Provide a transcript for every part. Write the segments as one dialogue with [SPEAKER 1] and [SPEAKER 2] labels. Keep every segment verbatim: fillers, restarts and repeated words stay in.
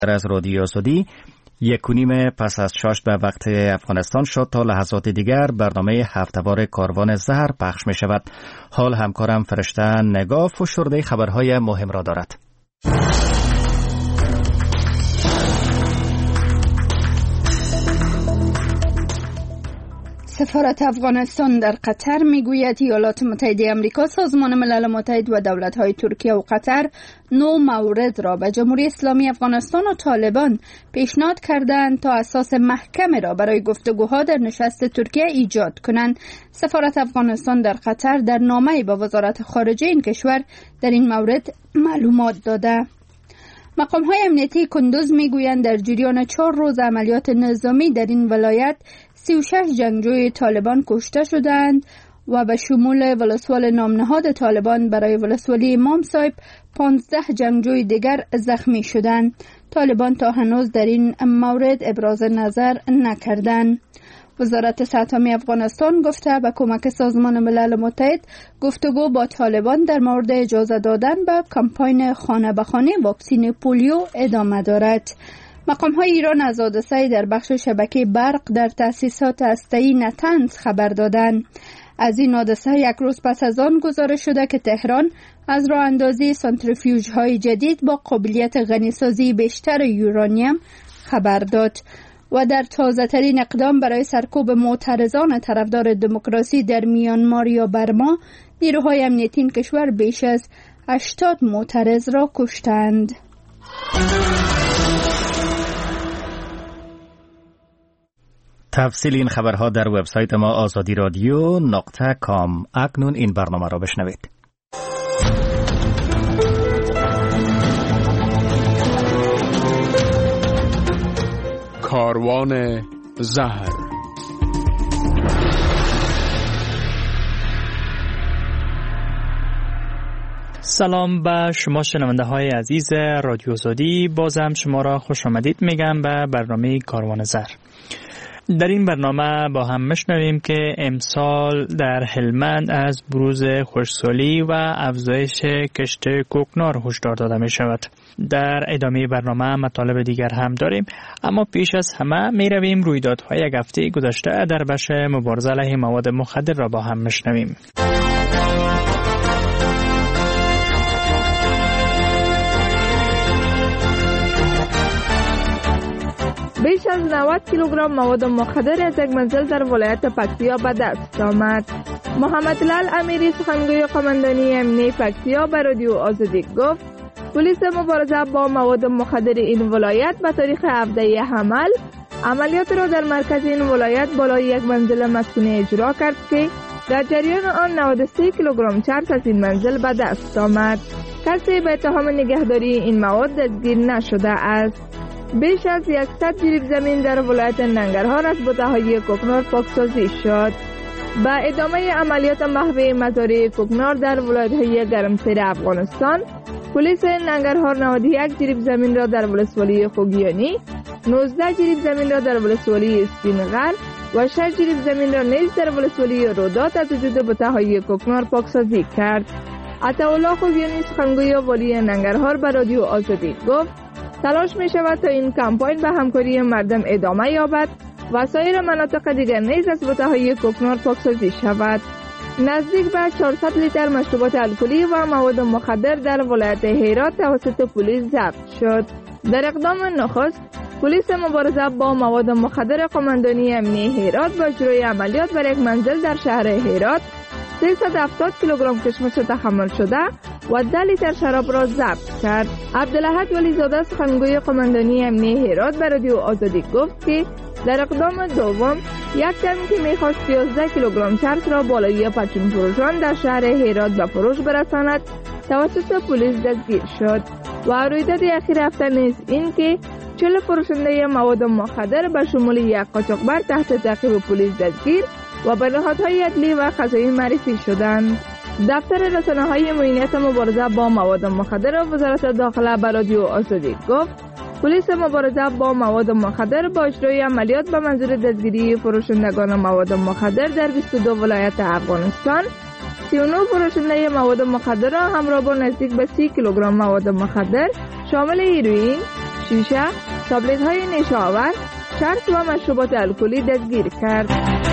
[SPEAKER 1] از رادیو آزادی یک و نیم پس از شش به وقت افغانستان شد. تا لحظات دیگر برنامه هفته‌وار کاروان زهر پخش می شود. حال همکارم فرشته نگاه فشرده خبرهای مهم را دارد.
[SPEAKER 2] سفارت افغانستان در قطر میگوید ایالات متحده آمریکا، سازمان ملل متحد و دولت‌های ترکیه و قطر نو مورد را به جمهوری اسلامی افغانستان و طالبان پیشنهاد کردند تا اساس محکم را برای گفتگوها در نشست ترکیه ایجاد کنند. سفارت افغانستان در قطر در نامه‌ای به وزارت خارجه این کشور در این مورد معلومات داده. مقام‌های امنیتی کندوز میگویند در جریان چهار روز عملیات نظامی در این ولایت سی و شش جنگجوی طالبان کشته شدند و به شمول ولسوال نامنهاد طالبان برای ولسوالی امام صاحب پانزده جنگجوی دیگر زخمی شدند. طالبان تا هنوز در این مورد ابراز نظر نکردند. وزارت سطحی افغانستان گفته به کمک سازمان ملل متحد گفتگو با طالبان در مورد اجازه دادن به کمپاین خانه به خانه واکسین پولیو ادامه دارد. مقام‌های ایران از حادثه‌ای در بخش شبکه برق در تأسیسات هسته‌ای نتنز خبر دادند. از این حادثه یک روز پس از آن گزارش شده که تهران از راه اندازی سانتریفیوژهای جدید با قابلیت غنیسازی بیشتر یورانیم خبر داد و در تازه‌ترین اقدام برای سرکوب معترضان طرفدار دموکراسی در میانمار یا برما، نیروهای امنیتی این کشور بیش از هشتاد معترض را کشتند.
[SPEAKER 1] تفصیل این خبرها در وبسایت ما آزادی رادیو نقطه کام. اکنون این برنامه را بشنوید.
[SPEAKER 3] کاروان زهر.
[SPEAKER 4] سلام به شما شنونده های عزیز رادیو آزادی، بازم شما را خوش آمدید میگم به برنامه کاروان زهر. در این برنامه با هم مشنویم که امسال در هلمند از بروز خشکسالی و افزایش کشت کوکنار هشدار داده می شود. در ادامه برنامه مطالب دیگر هم داریم، اما پیش از همه می رویم رویدادهای یک هفته گذشته در بخش مبارزه علیه مواد مخدر را با هم مشنویم.
[SPEAKER 5] بیش از نود کیلوگرم مواد مخدر از یک منزل در ولایت پکتیا به دست آمد. محمد لال امیری سخنگوی قماندانی امنیتی پکتیا به رادیو آزادی گفت پلیس مبارزه با مواد مخدر این ولایت به تاریخ هفده حمل عملیات را در مرکز این ولایت بالای یک منزل مسکونی اجرا کرد که در جریان آن نود و سه کیلوگرم چرس از این منزل به دست آمد. کسی به اتهام نگهداری این مواد دستگیر نشده است. بیش از صد جریب زمین در ولایت ننگرهار از بوته‌های کوکنار پاکسازی شد. با ادامه عملیات محو مزارع کوکنار در ولایت‌های گرمسیر افغانستان، پلیس ننگرهار نود و یک جریب زمین را در ولسوالی خوگیانی، نوزده جریب زمین را در ولسوالی اسپینغر و شش جریب زمین را نیز در ولسوالی رودات از وجود بوته‌های کوکنار پاکسازی کرد. عطاالله خوگیانی سخنگوی والی ننگرهار به رادیو آزادی گفت تلاش می شود تا این کمپاین به همکاری مردم ادامه یابد و سایر مناطق دیگر نیز از بوته‌های کوکنار پاکسازی شود. نزدیک به چهارصد لیتر مشروبات الکلی و مواد مخدر در ولایت هرات توسط پلیس ضبط شد. در اقدام نخست، پلیس مبارزه با مواد مخدر قماندانی امنیتی هرات با اجرای عملیات بر یک منزل در شهر هرات سیصد و هفتاد کیلوگرم کشمش تحمل شده و ده لیتر شراب را ضبط کرد. عبدالاحد ولیزاده سخنگوی قماندانی امنیتی هرات به رادیو آزادی گفت که در اقدام دوم یک تن که میخواست یازده کیلوگرم چرس را بالای پرچم فروشان در شهر هرات به فروش برساند توسط پلیس دستگیر شد و رویداد اخیر هفته نیز این که چهل فروشنده مواد مخدر به شمول یک قاچاقبر تحت تعقیب پلیس دستگیر و به نهادهای عدلی و قضایی معرفی شدند. دفتر رسانه‌های معینیت مبارزه با مواد مخدر وزارت داخله به رادیو آزادی گفت پلیس مبارزه با مواد مخدر با اجرای عملیات به منظور دستگیری فروشندگان مواد مخدر در بیست و دو ولایت افغانستان سی و نه فروشنده مواد مخدر را همراه با نزدیک به سی کیلوگرم مواد مخدر شامل هیروئین، شیشه، تابلت های نشه آور، چرس و مشروبات الکلی دستگیر کرد.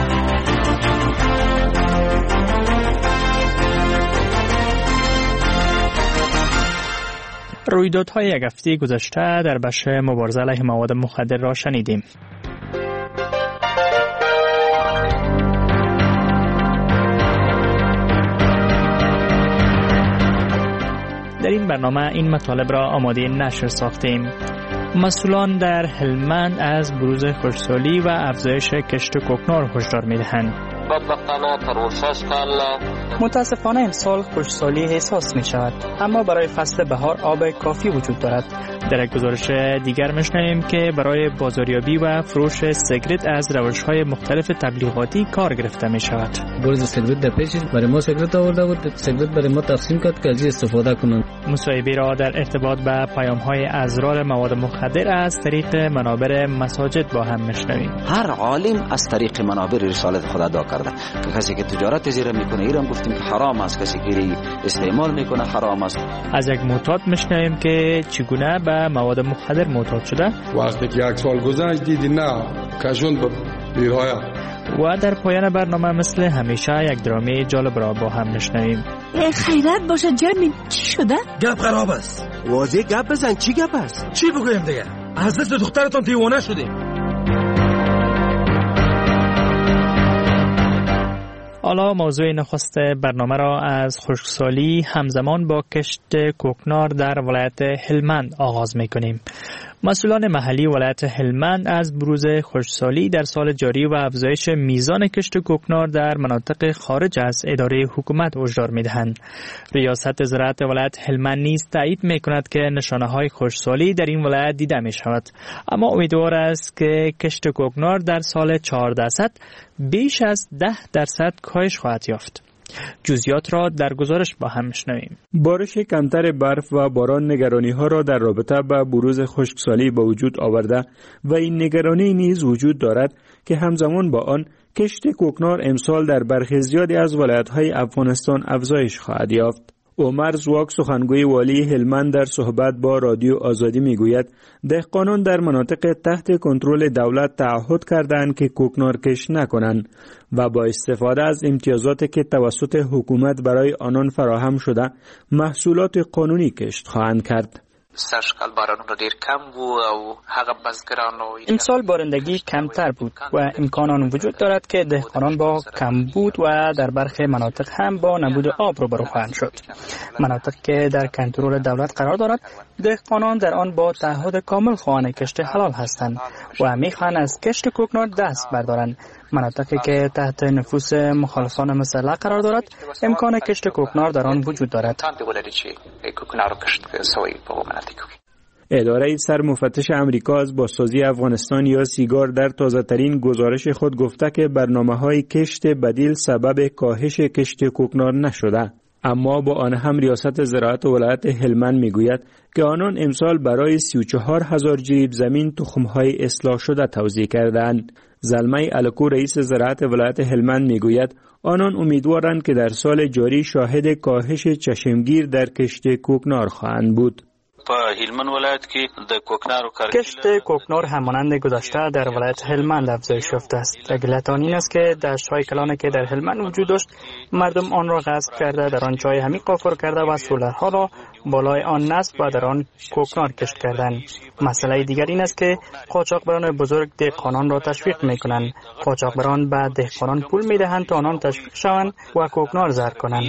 [SPEAKER 4] رویدادهای یک هفته گذشته در بخش مبارزه علیه مواد مخدر را شنیدیم. در این برنامه این مطالب را آماده نشر ساختیم. مسئولان در هلمند از بروز خشکسالی و افزایش کشت کوکنار هشدار می‌دهند. متاسفانه امسال خشکسالی احساس می شود، اما برای فصل بهار آب کافی وجود دارد. در یک گزارش دیگر می‌شنویم که برای بازاریابی و فروش سیگرت از روش‌های مختلف تبلیغاتی کار گرفته می شود.
[SPEAKER 3] بروز سیگرت در پیش برای ما سیگرت آورده بود، سیگرت برای ما تقسیم کرد که از استفاده کنند.
[SPEAKER 4] مصاحبه را در ارتباط به پیام‌های اضرار مواد مخدر از طریق منابر مساجد با هم می‌شنویم.
[SPEAKER 6] هر عالم از طریق منابر رسالت خدا ادا کرده که کسی که تجارت زیر میکنه ایران گفتیم که حرام است، کسی که استعمال میکنه حرام است.
[SPEAKER 4] از یک معتاد می‌شنویم که چگونه به مواد مخدر معتاد شده.
[SPEAKER 7] وقتی که یک سال گذشت دیدی نه کشون به بیرهایا.
[SPEAKER 4] و در پایان برنامه مثل همیشه یک درامه جالب را با هم می‌شنویم.
[SPEAKER 8] خیرت باشه جرمی، چی شده؟
[SPEAKER 9] گپ خراب است. واضح گپ بزن، چی گپ است؟ چی بگویم دیگه؟ از دست دخترتون دیوانه شدیم.
[SPEAKER 4] حالا موضوع نخست برنامه را از خشکسالی همزمان با کشت کوکنار در ولایت هلمند آغاز می‌کنیم. مسئولان محلی ولایت هلمند از بروز خشکسالی در سال جاری و افزایش میزان کشت کوکنار در مناطق خارج از اداره حکومت هشدار می‌دهند. ریاست زراعت ولایت هلمند نیز تایید می‌کند که نشانه‌های خشکسالی در این ولایت دیده می‌شود، اما امیدوار است که کشت کوکنار در سال چهارده صد بیش از ده درصد کاهش خواهد یافت. جزئیات را در گزارش با هم می‌شنویم.
[SPEAKER 10] بارش کمتر برف و باران نگرانی‌ها را در رابطه با بروز خشکسالی به وجود آورده و این نگرانی نیز وجود دارد که همزمان با آن کشت کوکنار امسال در برخی زیادی از ولایت‌های افغانستان افزایش خواهد یافت. عمر زواک سخنگوی والی هلمند در صحبت با رادیو آزادی میگوید دهقانان در مناطق تحت کنترل دولت تعهد کردند که کوکنار کشت نکنند و با استفاده از امتیازاتی که توسط حکومت برای آنان فراهم شده محصولات قانونی کشت خواهند کرد.
[SPEAKER 11] سرشکل بارانونه ډیر کم وو او هغه بزګرانو
[SPEAKER 4] امسال بارندگی کمتر بود و امکان آن وجود دارد که دهقانان با کمبود و در برخی مناطق هم با نبود آب روبرو خواهند شد. مناطق که در کنترل دولت قرار دارد دهقانان در آن با تعهد کامل خواهان کشت حلال هستند و میخواهند از کشت کوکنار دست بردارند. مناطقی که تحت نفوذ مخالفان مسلح قرار دارد امکان کشت کوکنار در آن وجود دارد.
[SPEAKER 10] اداره سرمفتش امریکا از بازسازی افغانستان یا سیگار در تازه‌ترین گزارش خود گفته که برنامه‌های کشت بدیل سبب کاهش کشت کوکنار نشده، اما با آن هم ریاست زراعت ولایت هلمند میگوید که آنان امسال برای سی و چهار هزار جریب زمین تخم‌های اصلاح شده توزیع کردند. زلمه الکو رئیس زراعت ولایت هلمند میگوید آنان امیدوارند که در سال جاری شاهد کاهش چشمگیر در کشت کوکنار خواهند بود.
[SPEAKER 4] کشت کوکنار همانند گذشته در ولایت هلمند افزایش یافته است. علت آن این است که دشت‌های کلانی که در هلمند وجود داشت مردم آن را غصب کرده در آن جای همی قافل کرده و سولرها را بالای آن نصب و در آن کوکنار کشت کردند. مسئله دیگر این است که قاچاقبران بزرگ دهقانان را تشویق می‌کنند. قاچاقبران به دهقانان پول می‌دهند تا آنان تشویق شوند و کوکنار زرع کنند.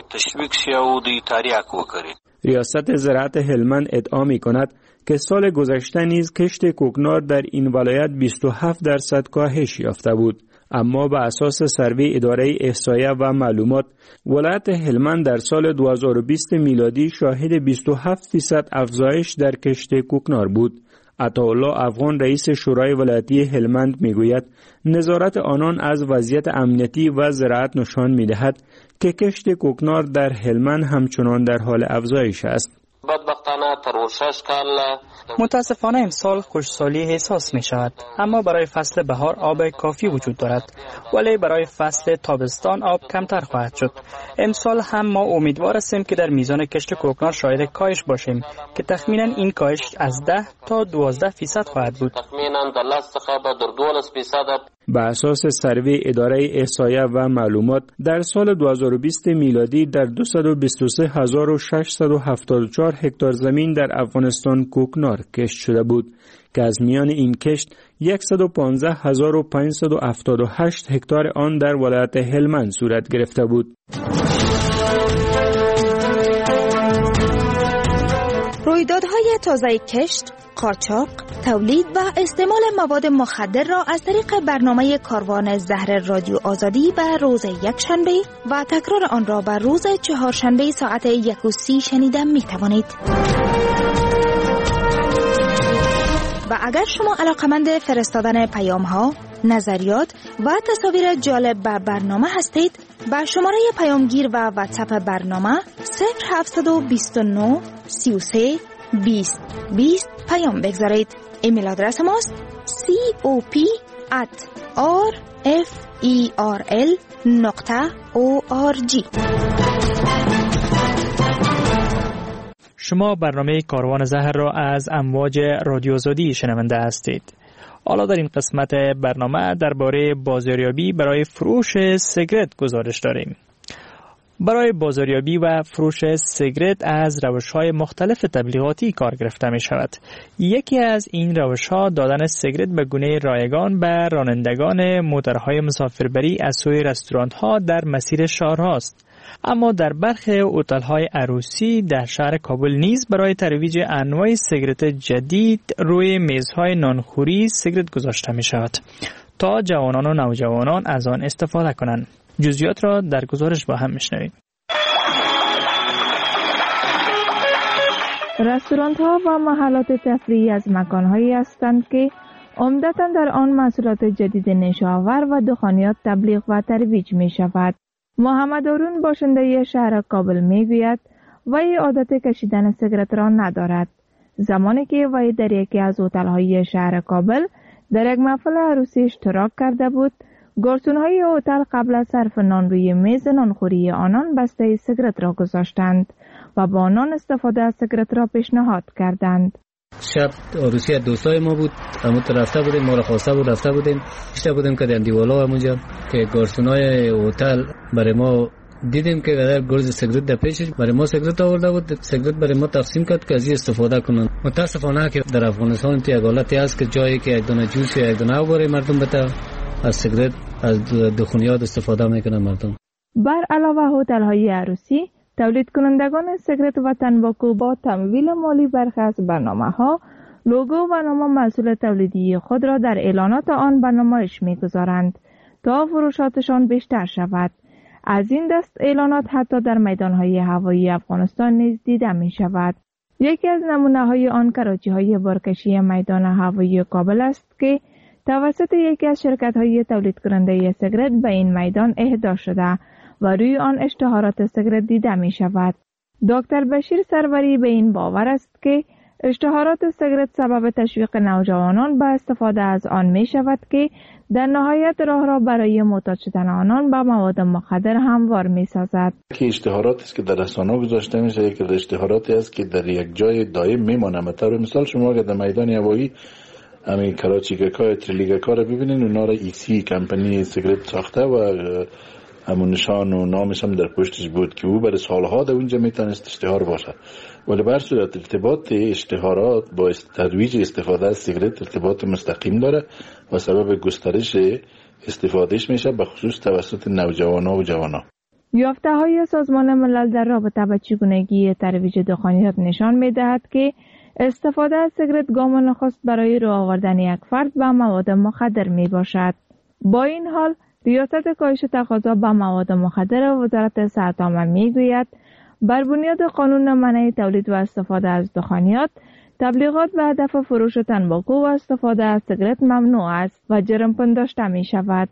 [SPEAKER 10] ریاست زراعت هلمند ادعا می‌کند که سال گذشته نیز کشت کوکنار در این ولایت بیست و هفت درصد کاهش یافته بود، اما به اساس سروی اداره احصایه و معلومات ولایت هلمند در سال دو هزار و بیست میلادی شاهد بیست و هفت درصد افزایش در کشت کوکنار بود. عطاالله افغان رئیس شورای ولایتی هلمند میگوید نظارت آنان از وضعیت امنیتی و زراعت نشان میدهد که کشت کوکنار در هلمند همچنان در حال افزایش است.
[SPEAKER 12] بدبختانه تر شش کال
[SPEAKER 4] متاسفانه امسال خشکسالی احساس می شود، اما برای فصل بهار آب کافی وجود دارد، ولی برای فصل تابستان آب کمتر خواهد شد. امسال هم ما امیدوار هستیم که در میزان کشت کوکنار شاهد کاهش باشیم که تخمینا این کاهش از ده تا دوازده فیصد خواهد بود.
[SPEAKER 12] تخمینا در لس څخه به در دولس فیصد.
[SPEAKER 10] به اساس سروی اداره احصایه و معلومات در سال دو هزار و بیست میلادی در دویست و بیست و سه هزار و ششصد و هفتاد و چهار هکتار زمین در افغانستان کوکنار کشت شده بود که از میان این کشت صد و پانزده هزار و پانصد و هفتاد و هشت هکتار آن در ولایت هلمند صورت گرفته بود.
[SPEAKER 13] رویدادهای تازه کشت، قاچاق، تولید و استعمال مواد مخدر را از طریق برنامه کاروان زهر رادیو آزادی به روز یکشنبه و تکرار آن را به روز چهارشنبه ساعت یک و سی شنیده می توانید. و اگر شما علاقمند فرستادن پیام ها، نظریات و تصاویر جالب به برنامه هستید، با شماره پیامگیر و واتساپ برنامه صفر هفت دو نه سه سه بیست بیست پیام بگذارید. ایمیل آدرس ماست cop at rferl نقطه org.
[SPEAKER 4] شما برنامه کاروان زهر را از امواج رادیو آزادی شنونده هستید. حالا در این قسمت برنامه درباره بازاریابی برای فروش سیگرت گزارش داریم. برای بازاریابی و فروش سیگرت از روش‌های مختلف تبلیغاتی کار گرفته می شود. یکی از این روش‌ها دادن سیگرت به گونه رایگان به رانندگان موتورهای مسافربری از سوی رستوران‌ها در مسیر شهرهاست. اما در برخی هتل‌های عروسی در شهر کابل نیز برای ترویج انواع سیگرت جدید روی میزهای نانخوری سیگرت گذاشته می شود تا جوانان و نوجوانان از آن استفاده کنند. جزئیات را در گزارش با هم میشنویم.
[SPEAKER 5] رستوران‌ها و محلات تفریحی از مکان‌هایی هستند که عمدتاً در آن محصولات جدید نشاور و دخانیات تبلیغ و ترویج می شود. محمد هارون باشنده شهر کابل می گوید وی عادت کشیدن سیگرت را ندارد. زمانی که وی در یکی از هتل‌های شهر کابل در یک محفل عروسی اشتراک کرده بود، گارسون‌های هتل قبل از صرف نان روی میز نانخوری آنان بسته سیگرت را گذاشتند و با آنان استفاده از سیگرت را پیشنهاد کردند.
[SPEAKER 3] شب عروسی دوستای ما بود، اما رفته بودیم، ما را خواسته بود رفته بودیم، اشته بودیم که در دیوالا همونجا که گارسونای هتل برای ما دیدیم که در گرز سیگرت در پیشش برای ما سیگرت آورده بود، سیگرت برای ما تقسیم کرد که از این استفاده کنند. متاسفانه که در افغانستان تو یک حالتی است که جایی که یک دونه جوش یا یک دونه آب برای مردم بده، از سیگرت از دخانیات استفاده میکنن مردم.
[SPEAKER 5] بر علاوه هتل‌های عروسی، تولید کنندگان سیگرت و تنباکو با تمویل مالی برخی از برنامه‌ها لوگو و نام محصول تولیدی خود را در اعلانات آن به نمایش می‌گذارند تا فروشاتشان بیشتر شود. از این دست اعلانات حتی در میدان‌های هوایی افغانستان نیز دیده می‌شود. یکی از نمونه‌های آن کراچی‌های بارکشی میدان هوایی کابل است که توسط یکی از شرکت‌های تولید کننده سیگرت به این میدان اهدا شده و روی آن اشتهارات سیگرت دیده می شود. دکتر بشیر سروری به این باور است که اشتهارات سیگرت سبب تشویق نوجوانان به استفاده از آن می شود که در نهایت راه را برای معتاد شدن آنان به مواد مخدر هموار می سازد.
[SPEAKER 14] که اشتهاراتی است که در رسانه‌ها گذاشته میشه، که اشتهاراتی است که در یک جای دائم میمانه. مثلا مثال شما اگر در میدان هوایی همین کراچیگکا تریلیگکا رو ببینین، اونا را ایکسی کمپانی سیگرت ساخته و همون نشان و نامش هم در پشتش بود که او برای سالها در اونجا میتونست اشتهار باشه. ولی بر صورت ارتباط اشتهارات با ترویج استفاده از سیگرت ارتباط مستقیم داره و سبب گسترش استفادهش میشه، به خصوص توسط نوجوانان و جوانان.
[SPEAKER 5] یافته‌های سازمان ملل در رابطه با چگونگی ترویج دخانیات نشان میدهد که استفاده از سیگرت گام نخست برای راه آوردن یک فرد به مواد مخدر می باشد. با این حال ریاست کاهش تقاضا به مواد مخدر وزارت صحت عامه می گوید بر بنیاد قانون منع تولید و استفاده از دخانیات، تبلیغات به هدف فروش تنباکو و استفاده از سیگرت ممنوع است و جرم پنداشته می شود.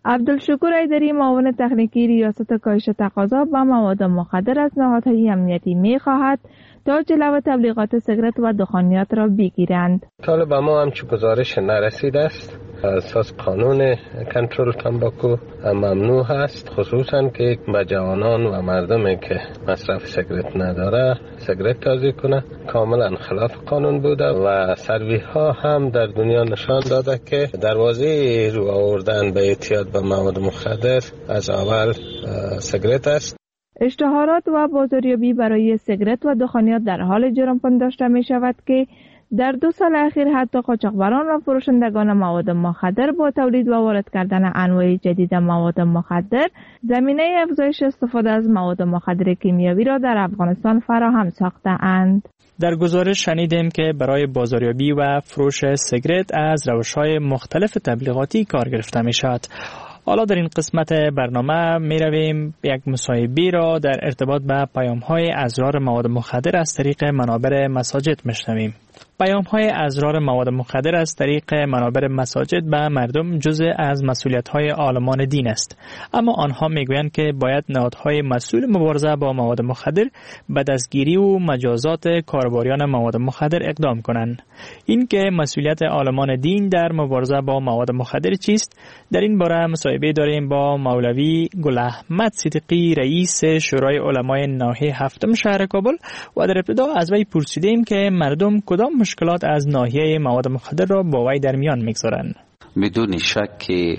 [SPEAKER 5] عبدالشکور ایدری معاون تکنیکی ریاست کاهش تقاضا به مواد مخدر از نهادهای امنیتی می خواهد تا جلو تبلیغات سیگارت و دخانیات را بگیرند.
[SPEAKER 15] تا به ما همچه گزارش نرسید است. اساس قانون کنترل تنباکو ممنوع هست، خصوصا که به جوانان و مردمی که مصرف سیگارت نداره سیگارت تازه کنه کاملا خلاف قانون بوده و سروی ها هم در دنیا نشان داده که دروازه رو آوردن به اعتیاد به مواد مخدر از اول سیگارت است.
[SPEAKER 5] اشتهارات و بازاریابی برای سیگارت و دخانیات در حال جرم پنداشته می شود که در دو سال اخیر حتی قاچاقبران و فروشندگان مواد مخدر با تولید و وارد کردن انواع جدید مواد مخدر زمینه افزایش استفاده از مواد مخدر کیمیاوی را در افغانستان فراهم ساخته اند.
[SPEAKER 4] در گزارش شنیدیم که برای بازاریابی و فروش سیگارت از روش‌های مختلف تبلیغاتی کار گرفته می شود. حالا در این قسمت برنامه می رویم یک مصاحبه را در ارتباط به پیام‌های اضرار مواد مخدر از طریق منابر مساجد میشنویم. پیام‌های اضرار مواد مخدر از طریق منابر مساجد به مردم جزء از مسئولیت‌های عالمان دین است، اما آنها میگویند که باید نهادهای مسئول مبارزه با مواد مخدر به دستگیری و مجازات کاربریان مواد مخدر اقدام کنند. این که مسئولیت عالمان دین در مبارزه با مواد مخدر چیست؟ در این باره مصاحبه داریم با مولوی گل احمد صدیقی رئیس شورای علمای ناحیه هفتم شهر کابل و در ابتدا از وی پرسیدیم که مردم کدام مشکلات از ناحیه مواد مخدر را با وی در میان میگذارند.
[SPEAKER 6] بدون شک که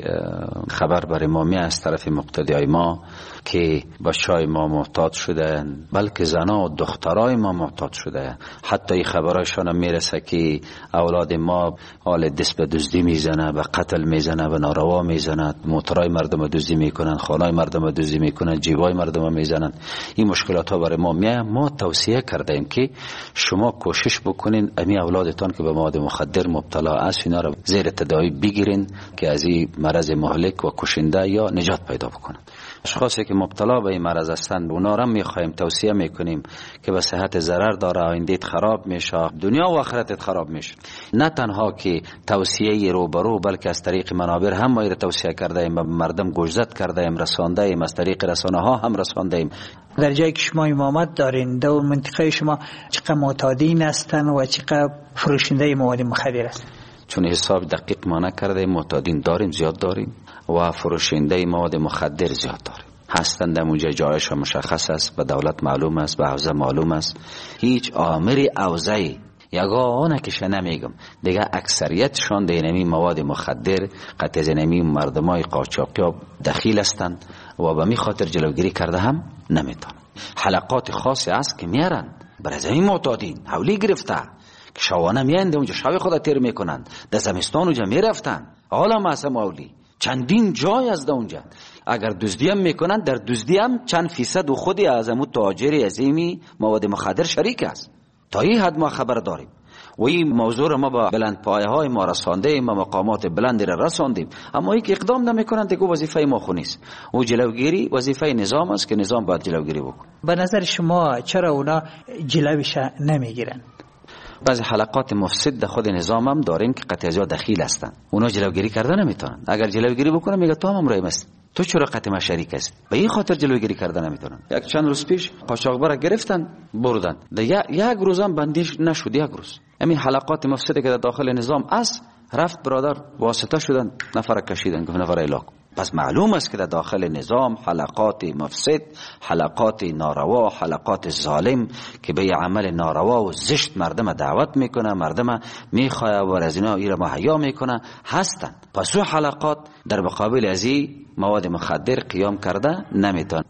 [SPEAKER 6] خبر برای ما می از طرف مقتدیای ما که بچهای ما محتاط شده، بلکه زنا و دخترای ما محتاط شده. حتی این خبرایشان میرسه که اولاد ما حال دست به دزدی میزنه، به قتل میزنه، به ناروا میزنه، موترای مردم دزدی میکنن، خانای مردم دزدی میکنن، جیبای مردم میزنن. این مشکلات ها برای ما میاد. ما توصیه کردیم که شما کوشش بکنین امی اولادتان که به مواد مخدر مبتلا است اینا رو زیر تداوی بگیرین که از این مرض مهلک و کشنده یا نجات پیدا بکنن. اشخاصی که مبتلا به این مرض هستند اونا را میخوایم توصیه میکنیم که به صحت ضرر داره، آیندهت خراب میشه، دنیا و آخرتت خراب میشه. نه تنها که توصیه روبرو بلکه از طریق منابر هم ما را توصیه کرده ایم، به مردم گوشزد کرده ایم، رسانده ایم، از طریق رسانه ها هم رسانده ایم.
[SPEAKER 16] در جایی که شما امامت دارین در منطقه شما چقدر معتادین هستن و چقدر فروشنده مواد مخدر هستن؟
[SPEAKER 6] چون حساب دقیق ما نکرده معتادین داریم، زیاد داریم و فروشنده مواد مخدر زیاد داریم. هستند در اونجا جایش مشخص است، به دولت معلوم است، به حوزه معلوم است. هیچ آمری حوزه یگانه که نمیگم دیگه اکثریتشان در این مواد مخدر قطع از این مردمای قاچاقی دخیل هستند و به می خاطر جلوگیری کرده هم نمیتونن. حلقات خاصی است که میارن برای زمین معتادین حولی گرفته که شوانه میاند اونجا شب خود تیر میکنند، در زمستان اونجا میرفتن حالا مثلا مولی چندین جای از اونجا. اگر دزدی هم میکنند در دزدی هم چند فیصد و خودی از امو تاجر عظیمی مواد مخدر شریک است. تا این حد ما خبر داریم و این موضوع ما با بلند پایه های ما رسانده ایم و مقامات بلندی را رساندیم، اما یک اقدام نمیکنند دیگه وظیفه ما خو نیست. و جلوگیری وظیفه نظام است که نظام باید جلوگیری بکنه.
[SPEAKER 16] به نظر شما چرا اونا جلویش نمیگیرن؟
[SPEAKER 6] بعضی حلقات مفسد در خود نظام هم داریم که قطع از دخیل هستند، اونا جلوگیری کرده نمیتونن. اگر جلوگیری بکنه میگه تو هم امرای است، تو چرا قطع ما شریک است؟ به این خاطر جلوگیری کرده نمیتونن. یک چند روز پیش قاچاقبر گرفتن بردن، در یک روز هم بندیش نشد. یک روز همین حلقات مفسدی که در داخل نظام است رفت برادر واسطه شدن، نفر کشیدن، گفت نفر الاغ. پس معلوم است که در داخل نظام حلقات مفسد، حلقات ناروا، حلقات ظالم که به عمل ناروا و زشت مردم دعوت میکنه، مردم میخواه و از اینا ایره ما حیا میکنه هستند. پس او حلقات در مقابل از این مواد مخدر قیام کرده نمیتون.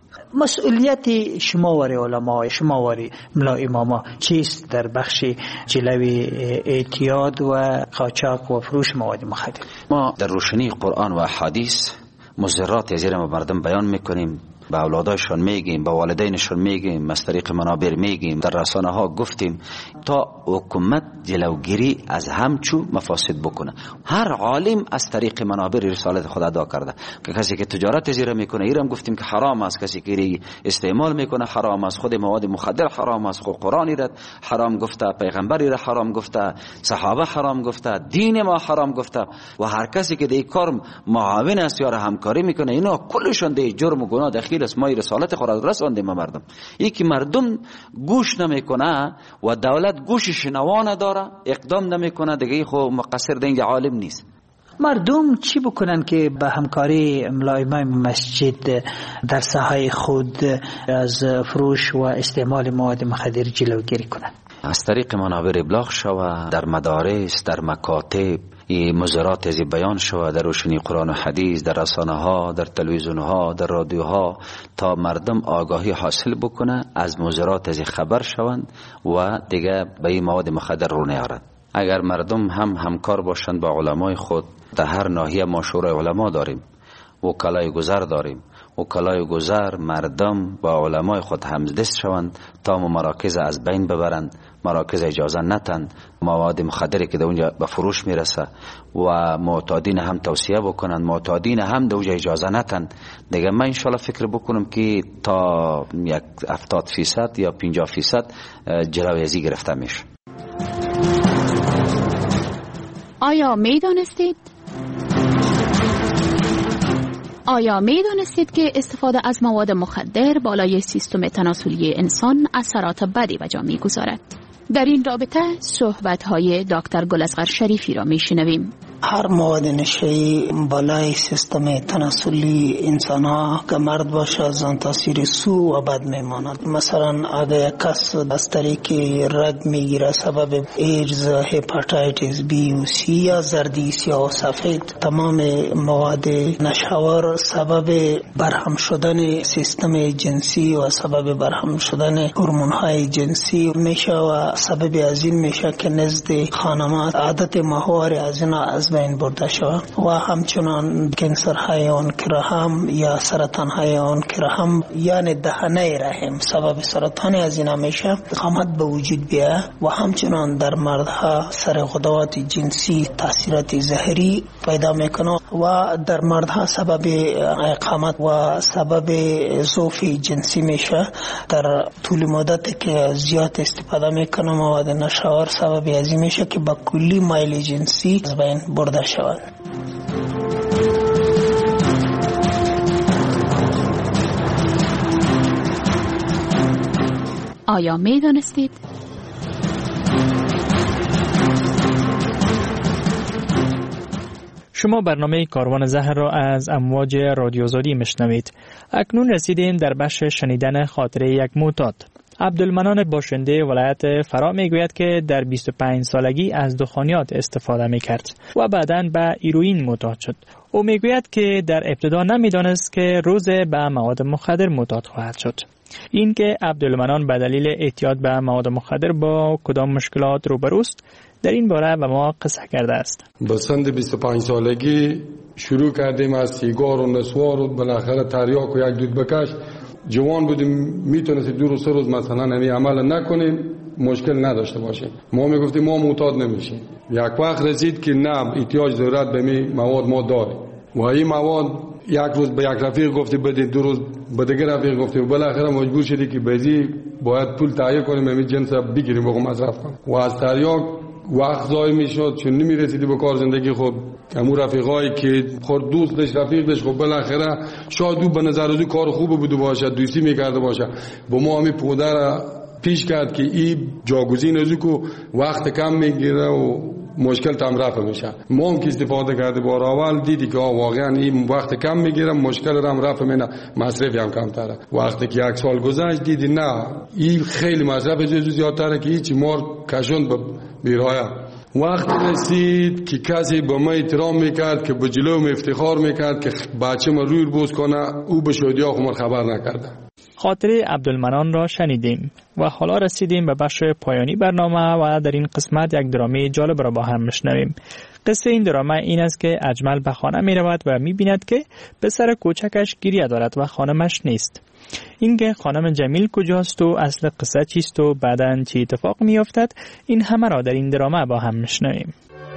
[SPEAKER 16] مسئولیت شماوری علماء، شماوری ملا اماما چیست در بخش جلوی اعتیاد و قاچاق و فروش مواد مخدر؟
[SPEAKER 6] ما در روشنی قرآن و حدیث مضرات از ما مردم بیان میکنیم به اولادایشان میگیم، به والدینشان میگیم، از طریق منابر میگیم، در رسانه ها گفتیم تا حکومت جلوگیری از همچو مفاسد بکنه. هر عالم از طریق منابر رسالت خود ادا کرده که کسی که تجارت زیره میکنه ایرم گفتیم که حرام است، کسی که استعمال میکنه حرام است، خود مواد مخدر حرام است، خود قرآنی را حرام گفته، پیغمبری را حرام گفته، صحابه حرام گفته، دین ما حرام گفته و هر کسی که در کار معاون است یا همکاری میکنه اینا کلشون در جرم و گناه دخیل است. ما رسالت خود را رساندیم به مردم. یکی مردم گوش نمیکنه و دولت گوش شنوا نداره، اقدام نمیکنه، دیگه خو مقصر دین عالم نیست.
[SPEAKER 16] مردم چی بکنن که به همکاری امام مسجد در ساحه خود از فروش و استعمال مواد مخدر جلوگیری کنن؟
[SPEAKER 6] از طریق منابر ابلاغ شود، در مدارس، در مکاتب مضرات از بیان شود، در روشنی قرآن و حدیث، در رسانه ها، در تلویزیون ها، در رادیو ها، تا مردم آگاهی حاصل بکنه، از مضرات از خبر شوند و دیگه به این مواد مخدر رو نیارند. اگر مردم هم همکار باشند با علمای خود، در هر ناحیه ما شورای علما داریم، وکلای گذر داریم، وکلای گذر مردم با علمای خود همدست شوند تا مراکز از بین ببرند، مراکز اجازه نتند، مواد مخدری که در اونجا به فروش میرسه و معتادین هم توصیه بکنند، معتادین هم در اونجا اجازه نتند. دیگه من انشالله فکر بکنم که تا یک هفتاد فیصد یا پنجاه فیصد جلوی ازی گرفته میشه.
[SPEAKER 17] آیا میدانستید؟ آیا می دانستید که استفاده از مواد مخدر بالای سیستم تناسلی انسان اثرات بدی به جا می گذارد؟ در این رابطه صحبت های دکتر گل‌اصغر شریفی را می شنویم.
[SPEAKER 18] هر مواد نشه‌ای بالای سیستم تناسلی انسان ها که مرد باشه از آن تاثیر سو و بد میماند. مثلا اگر یک کس از طریق رگ میگیره سبب ایدز، هپاتیتس بی و سی یا زردی سیاه و سفید، تمام مواد نشوار سبب برهم شدن سیستم جنسی و سبب برهم شدن هورمون های جنسی میشه و سبب از این میشه که نزد خانمات عادت ماهوار از اینا از بین برده شود و همچنان کانسر های آن رحم یا سرطان های آن رحم یعنی دهنه رحم سبب سرطان از اینا میشه، قامت به وجود بیه و همچنان در مردها سر غدوات جنسی تاثیرات زهری پیدا میکنه و در مردها سبب اقامت و سبب ضعف جنسی میشه. در طول مدت که زیاد استفاده میکنه مواد نشوار سبب ازی میشه که با کلی مایل جنسی از بین برده شود.
[SPEAKER 17] آیا می دانستید؟
[SPEAKER 4] شما برنامه کاروان زهر را از امواج رادیو آزادی میشنوید. اکنون رسیدیم در بخش شنیدن خاطره یک معتاد. عبدالمنان باشنده ولایت فرا میگوید که در بیست و پنج سالگی از دخانیات استفاده میکرد و بعداً به هیروئین معتاد شد. او میگوید که در ابتدا نمیدانست که روز به مواد مخدر معتاد خواهد شد. این که عبدالمنان به دلیل اعتیاد به مواد مخدر با کدام مشکلات روبروست، در این باره به ما قصه کرده است.
[SPEAKER 7] به سن بیست و پنج سالگی شروع کردیم از سیگار و نسوار و بالاخره تریاک و یک دود بکش. جوان بودیم میتونستیم دو روز سه روز مثلا یعنی عمل نکنیم مشکل نداشته باشیم. ما میگفتیم ما معتاد نمیشیم. یک وقت رسید که نه احتیاج دارد به می مواد ما داریم و این مواد یک روز به یک رفیق گفتی بده، دو روز به دیگر رفیق گفتی و بالاخره مجبور شدی که بازی باید پول تهیه کنیم همین جنس بگیریم بگم مصرف کنیم و از تریاک وقت ضایع میشد چون نمیرسیدی به کار زندگی. خب همون رفیقایی که خود دوست داشت رفیق داشت خب بالاخره شاید او به نظر از کار خوب بوده باشه دوستی میکرده باشه با ما همین پدر پیش کرد که این جاگزین از کو وقت کم میگیره و مشکل تام رفع میشه. ما هم که استفاده کرده بار اول دیدی که واقعا این وقت کم میگیره مشکل هم رفع میشه، مصرف هم کمتره. وقتی که یک سال گذشت دیدی نه این خیلی مصرف زیادتره که هیچ مار کشوند به بیرایه. وقت رسید که کسی به ما احترام میکرد که به جلوم افتخار میکرد که بچه ما روی بوز کنه، او به شادی ها خمار خبر نکرده.
[SPEAKER 4] خاطره عبدالمنان را شنیدیم و حالا رسیدیم به بخش پایانی برنامه و در این قسمت یک درامه جالب را با هم میشنویم. قصه این دراما این است که اجمل به خانه می رود و می بیند که پسر کوچکش گریه دارد و خانمش نیست. اینکه خانم جمیل کجاست و اصل قصه چیست و بعداً چه اتفاق می افتد، این همه را در این دراما با هم میشنویم.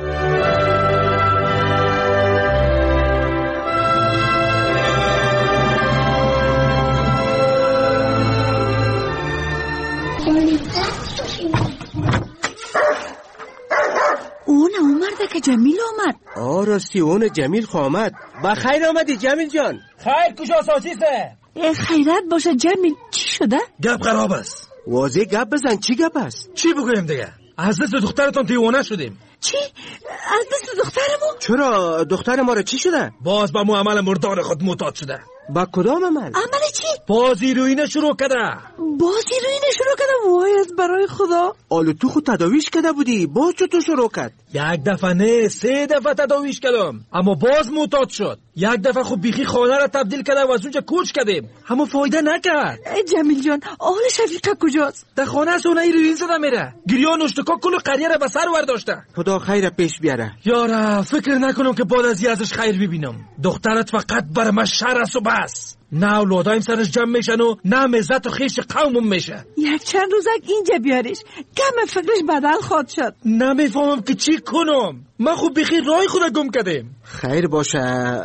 [SPEAKER 8] اون اومده که جمیل آمد.
[SPEAKER 9] آه راستی اون جمیل آمد. با خیر آمدی جمیل جان.
[SPEAKER 19] خیر کجا سازیسه؟
[SPEAKER 8] خیرت باشه جمیل، چی شده؟
[SPEAKER 19] گپ خراب است.
[SPEAKER 9] واضح گپ بزن، چی گپ است؟
[SPEAKER 19] چی بگویم دیگه؟ از دست دخترتون دیوانه شدیم.
[SPEAKER 8] چی؟ از دست دخترمو؟
[SPEAKER 9] چرا دختر ما را چی شده؟
[SPEAKER 19] باز با مو عمل مردار خود معتاد شده.
[SPEAKER 9] با کدام عمل؟
[SPEAKER 8] عمل چی؟
[SPEAKER 19] بازی روینه شروع کرده.
[SPEAKER 8] بازی روینه شروع کرده؟ وای از برای خدا.
[SPEAKER 9] آلو تو خود تداویش کرده بودی، باز چطور شروع کرد؟
[SPEAKER 19] یک دفعه نه سه دفعه تداویش کردم، اما باز معتاد شد. یک دفعه خود بیخی خانه را تبدیل کرده و از اونجا کوچ کردیم، اما فایده نکرد.
[SPEAKER 8] جمیل جان آل شفیقه کجاست؟
[SPEAKER 19] در خانه سونه روین زده میره. گریان اشتکا کل قریه را به سر ورداشته.
[SPEAKER 9] خدا خیر پیش بیاره.
[SPEAKER 19] یارا فکر نکنم که بعد از ازش خیر ببینم. دخترت فقط بر من شر است و بس. نه اولادایم سرش جمع میشن و نه مزت و خیش قومم میشه.
[SPEAKER 8] یک چند روزک اینجا بیاریش، کم فکرش بدل خود شد.
[SPEAKER 19] نمیفهمم که چی کنم. من خوب بخی رای خود گم کردیم.
[SPEAKER 9] خیر باشه،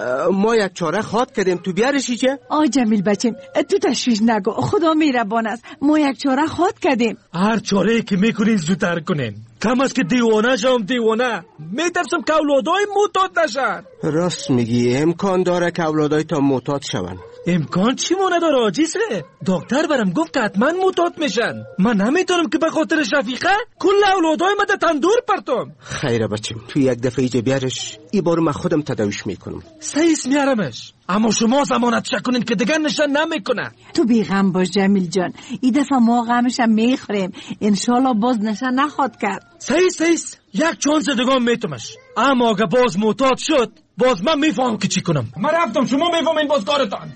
[SPEAKER 9] ما یک چاره خواد کردیم، تو بیارشی چه؟
[SPEAKER 8] آ جمیل بچم تو تشویش نگو، خدا میربان است. ما یک چاره خواد کردیم.
[SPEAKER 19] هر چاره که میکنین زودتر کنین. کم است که دیوانه شم دیوانه. میترسم که اولادای معتاد نشن.
[SPEAKER 9] راست میگی، امکان داره که اولادای تا معتاد شون.
[SPEAKER 19] امکان چی مونه داره عاجزه؟ دکتر برام گفت که حتما معتاد میشن. من نمیتونم که به خاطر شفیقه کل اولادای ما در تندور پرتم.
[SPEAKER 9] خیره بچم تو یک دفعه ایجا بیارش، ای بار من خودم تداویش میکنم.
[SPEAKER 19] سیس میارمش، اما شما زمانت شکنین که دیگر نشن نمیکنه.
[SPEAKER 8] تو بیغم باش جمیل جان، این دفعه ما غمشم میخوریم، انشالله باز نشن نخواد کرد.
[SPEAKER 19] سیس سیس یک چانس دیگه میتمش، اما اگه باز معتاد شد باز من میفهم که چی کنم. من رفتم، شما میفهمین باز کارتان.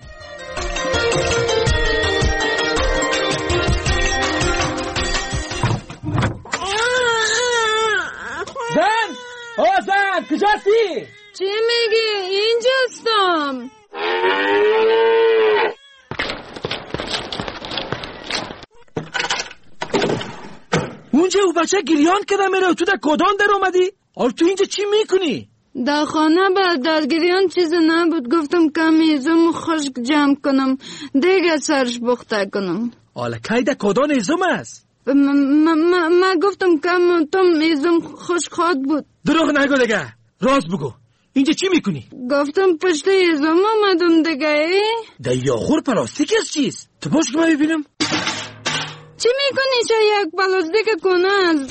[SPEAKER 19] زن! آه زن! کجاستی؟
[SPEAKER 2] چی میگی؟ اینجاستم.
[SPEAKER 19] اونجا او بچه گریان کرده میره، تو در کدام در اومدی؟ آره تو اینجا چی میکنی؟
[SPEAKER 2] در خانه بعد در گریان چیز نبود، گفتم کمی ایزم خشک جمع کنم دیگه سرش بخته کنم.
[SPEAKER 19] حالا کی در کدام ایزم است؟
[SPEAKER 2] من گفتم کم تم ایزم خشک خواد بود.
[SPEAKER 19] دروغ نگو دیگه، راست بگو. اینجا چی میکنی؟
[SPEAKER 2] گفتم پشت ایزم آمدم دیگه.
[SPEAKER 19] در یاخور پلاستیک از چیست؟ تو باش که من ببینم.
[SPEAKER 2] چی میکنی چه یک پلاستیک کنه؟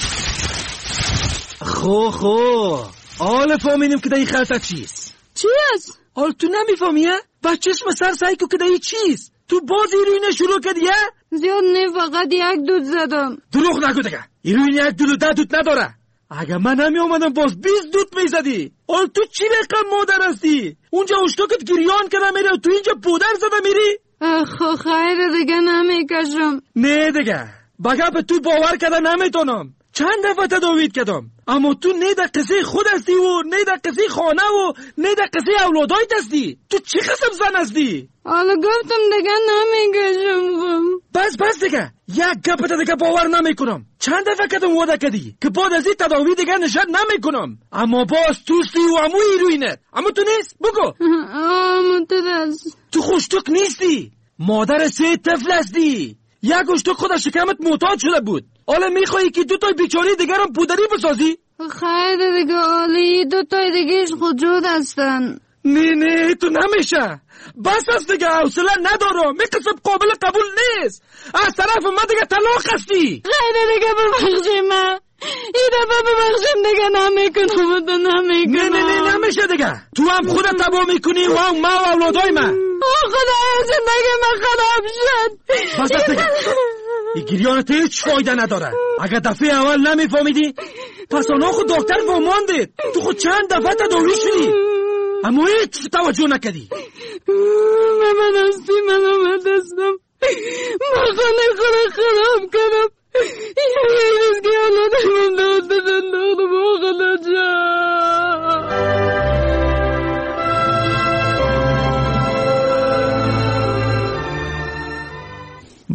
[SPEAKER 19] خو خو آل فهمیدم که در این خلطه چیست.
[SPEAKER 2] چی است؟
[SPEAKER 19] آل تو نمیفهمیه؟ با چشم سر سعی که در این چیست. تو باز ایروینه شروع کردیه؟
[SPEAKER 2] زیاد نه، فقط یک دود زدم.
[SPEAKER 19] دروغ نگو دیگه، ایروین یک دود و ده دود نداره. اگه من نمی اومدم باز بیست دود میزدی. آل تو چی رقم مادر هستی؟ اونجا اشتاکت گریان کرده میره و تو اینجا پودر زده میری؟
[SPEAKER 2] خو خیر دیگه نمیکشم.
[SPEAKER 19] نه دیگه بگه به تو باور کرده نمیتونم. چند دفعه تداویت کردم، اما تو نه در قصه خود هستی و نه در قصه خانه و نه در قصه اولادایت هستی. تو چی قسم زن هستی؟
[SPEAKER 2] حالا گفتم دیگه نمیکشم.
[SPEAKER 19] بس بس دیگه، یک گپت دیگه باور نمیکنم. چند دفعه کدم وعده کردی که بعد از این تداوی دیگه نشد نمیکنم، اما باز توستی و امو ایروینت. اما تو نیست بگو.
[SPEAKER 2] اما تو دست
[SPEAKER 19] تو خوشتوک نیستی، مادر سه طفل هستی. یک اشتوک خود از شکمت معتاد شده بود، حالا میخوایی که دو تای بیچاره دیگر هم پودری بسازی؟
[SPEAKER 2] خیر دیگه آلی، دو تای دیگهش خود جود هستن.
[SPEAKER 19] نه نه تو نمیشه، بس است دیگه، حوصله ندارم. میقصد قابل قبول نیست. از طرف ما دیگه طلاق هستی.
[SPEAKER 2] خیر دیگه ببخشی من، این دفعه ببخشیم دیگه نمیکنم و تو نمیکنم.
[SPEAKER 19] نه نه نه نمیشه دیگه، تو هم خودت تبا میکنی و هم ما و اولادای من.
[SPEAKER 2] خدا زندگی من خراب شد.
[SPEAKER 19] بس است دیگه، این گریانت هیچ فایده نداره. اگر دفعه اول نمیفهمیدی پس آنها خود دکتر فهماندید. تو خود چند دفعه تداوی شدی اما هیچ توجه نکردی.
[SPEAKER 2] من من هستی، من آمد هستم، من خانه خود خراب کنم. یه روز که اولادم داد دادن داد با خدا جان.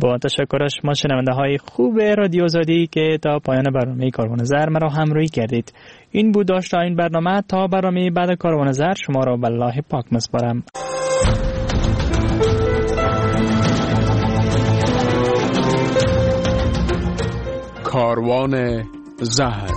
[SPEAKER 4] با تشکر شما شنونده های خوب رادیو آزادی که تا پایان برنامه کاروان زر مرا همراهی کردید. این بود داشته این برنامه. تا برنامه بعد کاروان زر شما را به الله پاک میسپارم.
[SPEAKER 20] کاروان زهر.